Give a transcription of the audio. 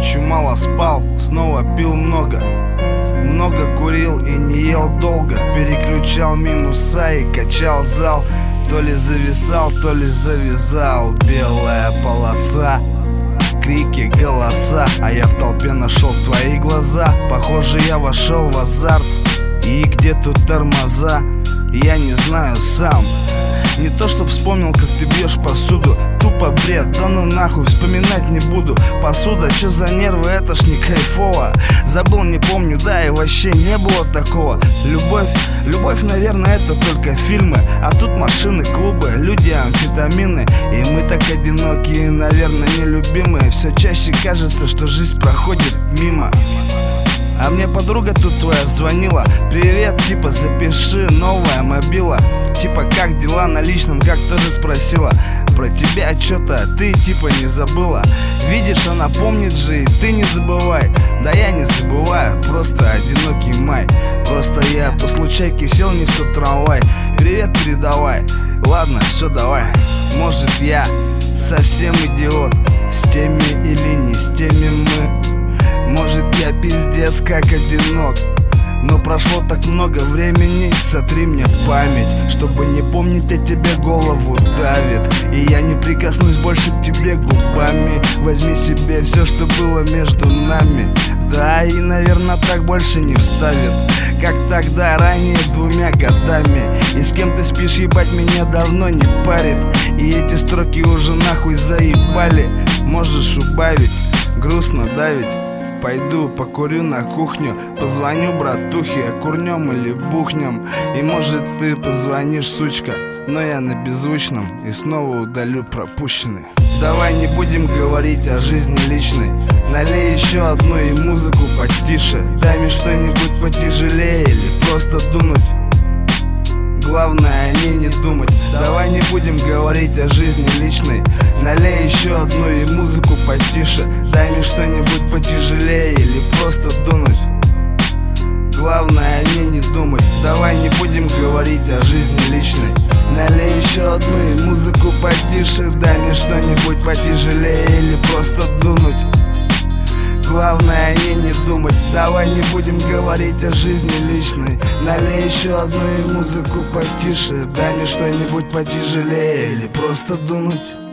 ночью мало спал, снова пил много. Много курил и не ел долго. Переключал минуса и качал зал. То ли зависал, то ли завязал. Белая полоса, крики, голоса, а я в толпе нашел твои глаза. Похоже, я вошел в азарт. И где тут тормоза, я не знаю сам. Не то чтоб вспомнил, как ты бьешь посуду. Тупо бред, да ну нахуй, вспоминать не буду. Посуда, чё за нервы, это ж не кайфово. Забыл, не помню, да и вообще не было такого. Любовь, наверное, это только фильмы. А тут машины, клубы, люди, амфетамины. И мы так одинокие, наверное, нелюбимые. Все чаще кажется, что жизнь проходит мимо. А мне подруга тут твоя звонила. Привет, типа запиши, новая мобила. Типа как дела на личном, как тоже спросила. Про тебя что-то ты типа не забыла. Видишь, она помнит же, и ты не забывай. Да я не забываю, просто одинокий май. Просто я по случайке сел не в тот трамвай. Привет передавай, ладно, все давай. Может я совсем идиот, с теми или не с теми мы. Может я пиздец как одинок, но прошло так много времени. Сотри мне память, чтобы не помнить о тебе, голову давит. И я не прикоснусь больше к тебе губами. Возьми себе все, что было между нами. Да и, наверное, так больше не вставит, как тогда, ранее 2 годами. И с кем ты спишь, ебать, меня давно не парит. И эти строки уже нахуй заебали. Можешь убавить, грустно давить. Пойду покурю на кухню, позвоню братухе, курнем или бухнем. И может ты позвонишь, сучка, но я на беззвучном и снова удалю пропущенный. Давай не будем говорить о жизни личной. Налей еще одну и музыку потише. Дай мне что-нибудь потяжелее или просто дунуть. Главное о ней не думать. Давай не будем говорить о жизни личной. Налей еще одну и музыку потише. Дай мне что-нибудь потяжелее или просто дунуть. Главное о ней не думать. Давай не будем говорить о жизни личной. Налей еще одну и музыку потише. Дай мне что-нибудь потяжелее или просто дунуть. Главное о ней не думать. Давай не будем говорить о жизни личной. Налей еще одну и музыку потише. Дай мне что-нибудь потяжелее или просто дунуть.